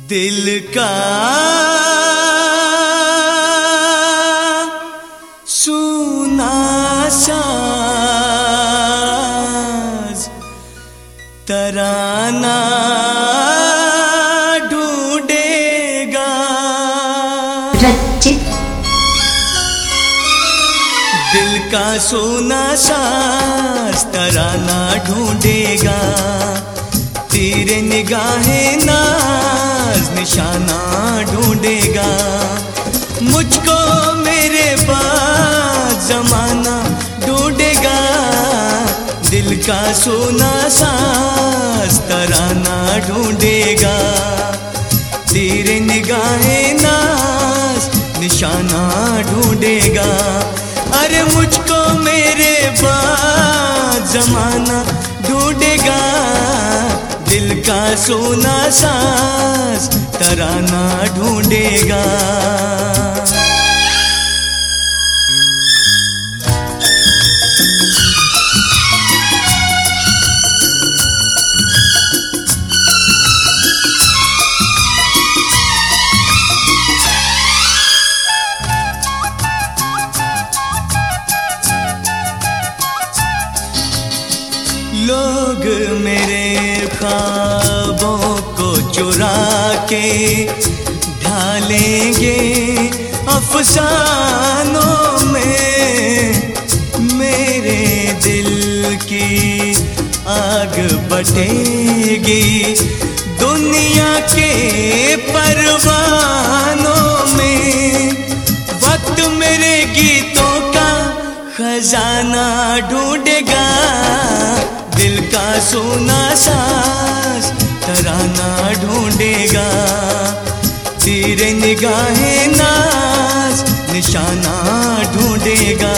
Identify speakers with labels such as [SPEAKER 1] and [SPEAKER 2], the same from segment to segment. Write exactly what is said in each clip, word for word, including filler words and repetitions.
[SPEAKER 1] दिल का सुना साज तराना ढूंढेगा।
[SPEAKER 2] रचित
[SPEAKER 1] दिल का सोना साज तराना ढूंढेगा। तेरे निगाहें नाज निशाना ढूंढेगा। मुझको मेरे बाद जमाना ढूंढेगा। दिल का सोना साज तराना ढूंढेगा। तेरे निगाहें नाज निशाना ढूंढेगा। अरे मुझको मेरे बाद जमाना ढूंढेगा। दिल का सोना साज तराना ढूंढेगा। लोग मेरे ख्वाबों को चुरा के ढालेंगे अफसानों में। मेरे दिल की आग बटेगी दुनिया के परवानों में। वक्त मेरे गीतों का खजाना ढूंढेगा। दिल का सोना साज तराना ढूंढेगा। तेरे निगाहें नाज निशाना ढूंढेगा।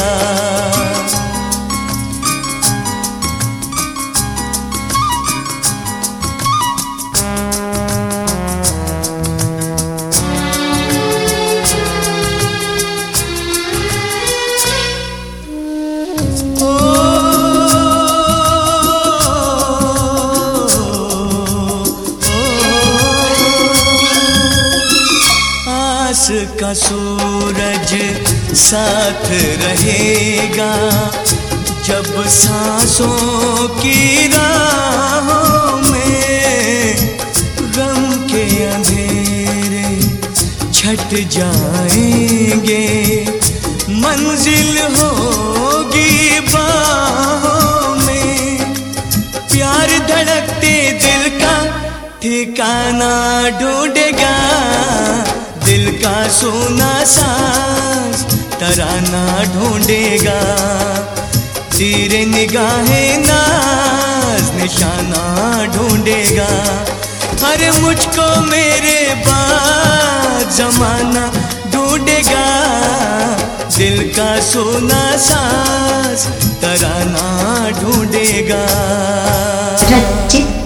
[SPEAKER 1] का सूरज साथ रहेगा। जब सांसों की राहों में गम के अंधेरे छट जाएंगे। मंजिल होगी बाहों में। प्यार धड़कते दिल का ठिकाना ढूंढेगा। दिल का सोना साज तराना ढूंढेगा। तेरे निगाहें नाज निशाना ढूंढेगा। अरे मुझको मेरे बाद जमाना ढूंढेगा। दिल का सोना साज तराना ढूंढेगा।
[SPEAKER 2] रचित